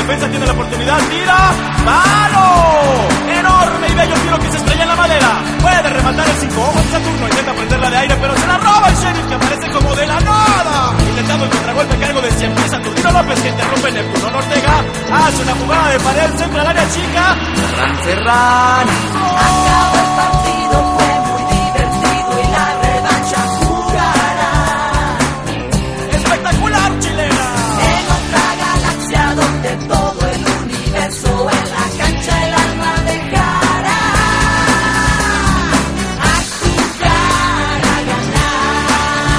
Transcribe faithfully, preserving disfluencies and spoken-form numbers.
defensa tiene la oportunidad. ¡Tira! ¡Mano! Enorme y bello tiro que se estrella en la madera. Puede rematar el cinco ojos de Saturno. Intenta prenderla de aire, pero se la roba el Sheriff, que aparece como de la nada. Intentando el contragolpe, cargo de cien pies. Saturnino López, que interrumpe Neptuno Ortega. Hace una jugada de pared, centra al área chica. Ferran Ferran. ¡Oh!